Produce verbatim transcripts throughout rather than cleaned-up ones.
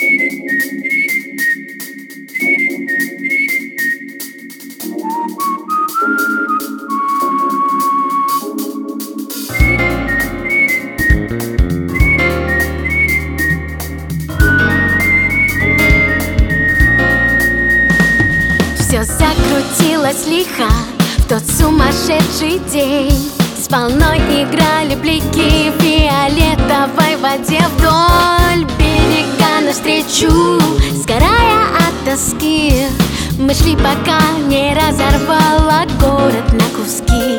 Все закрутилось лихо в тот сумасшедший день. С волной играли блики в фиолетовой воде. Вдоль берега навстречу, сгорая от тоски, мы шли, пока не разорвала город на куски.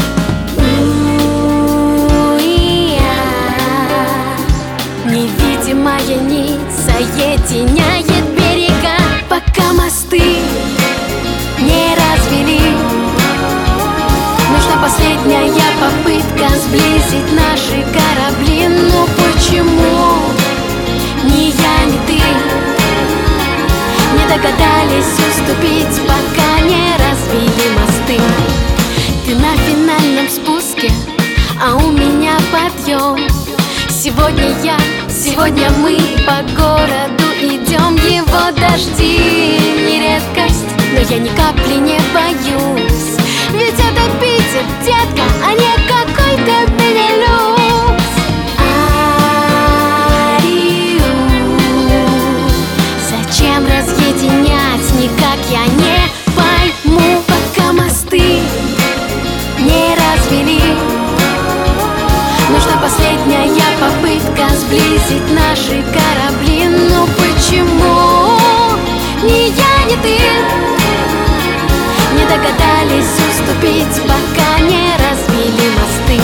У-я. Невидимая нить соединяет берега, пока мосты не развели. Нужна последняя попытка сблизить наши корабли. Но почему ни я, ни ты не догадались уступить, пока не развели мосты? Ты на финальном спуске, а у меня подъем. Сегодня я, сегодня мы по городу идем. Его дожди не редкость, но я ни капли не боюсь. Ведь это Питер, детка, а не какой-то Бенилюкс. Арию, зачем разъединять, никак я не пойму, пока мосты не развели. Нужна последняя попытка сблизить наши корабли. Но почему ни я, ни ты не догадались уступить, пока не развели мосты?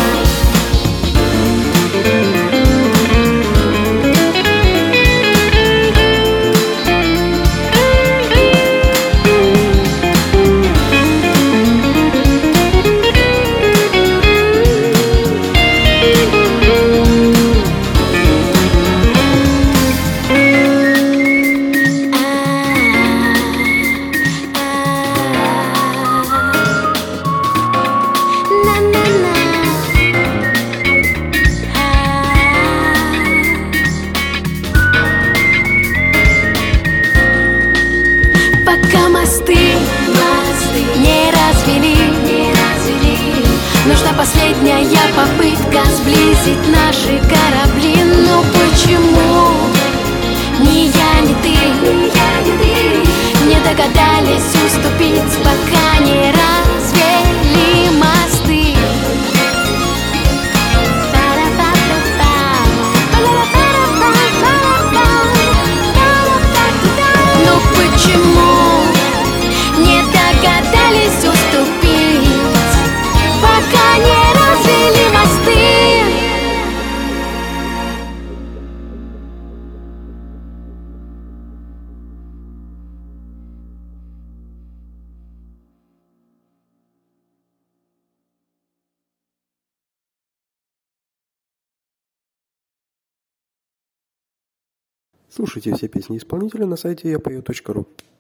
Пока мосты, мосты не развели, не развели. Нужна последняя попытка сблизить наши корабли. Но почему ни я, ни ты, ни я, ни ты не догадались уступить, пока не развели мосты? Ну почему не догадались уступить, пока не развели мосты? Слушайте все песни исполнителя на сайте я пою точка ру.